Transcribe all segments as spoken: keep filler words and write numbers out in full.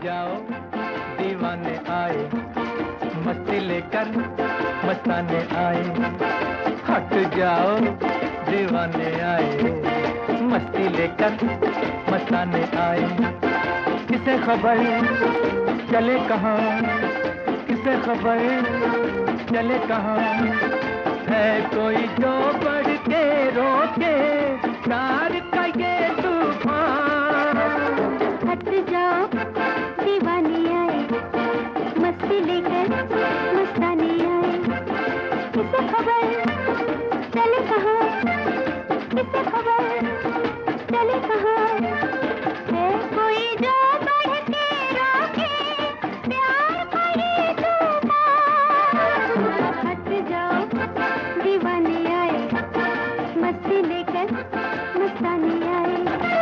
जाओ दीवाने आए, मस्ती लेकर मस्ताने आए। हट जाओ दीवाने आए, मस्ती लेकर मस्ताने आए। किसे खबर चले कहाँ, किसे खबर चले कहाँ, है कोई जो बढ़ के रोके प्यार का ये तूफान। हट जाओ दीवाने आए, मस्ती लेकर मस्ताने आए। किसे खबर चले कहाँ, किसे खबर चले कहाँ, है कोई जो बढ़ के रोके प्यार का ये तूफान। हट जाओ दीवाने आए, मस्ती लेकर मस्ताने आए।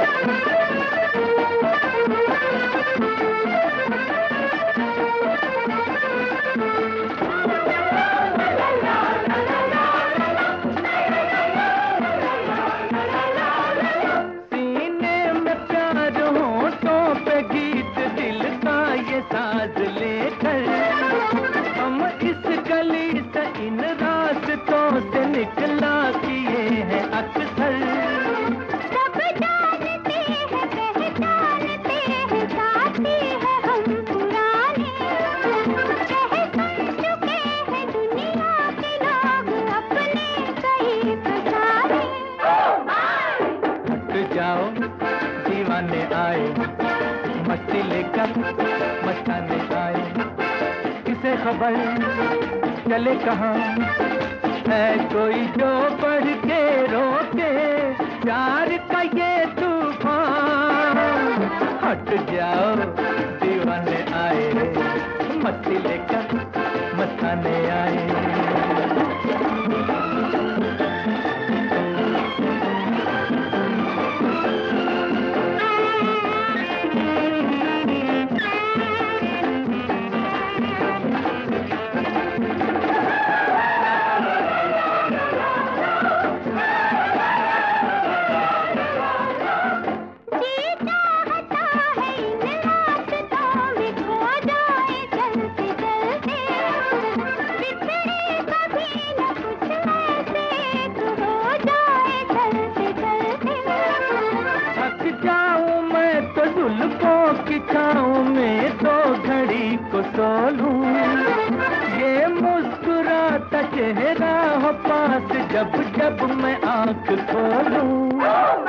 साज लेकर हम इस गली से इन रास्तों से निकला किए हैं अक्सर। सब जानते हैं पहचानते हैं, साथी है हम पुराने, कह सुन चुके हैं दुनिया के लोग अपने कई फसाने। हट जाओ दीवाने आए, मस्ती लेकर मस्ताने आए। किसे खबर चले कहाँ, है कोई जो बढ़ के रोके प्यार का ये तूफान। हट जाओ दीवाने आए, मस्ती लेकर मस्ताने आए। जुल्फों की छाँव में तो घड़ी को सो लूं, ये मुस्कुराता चेहरा हो पास जब जब मैं आँख खोलूं।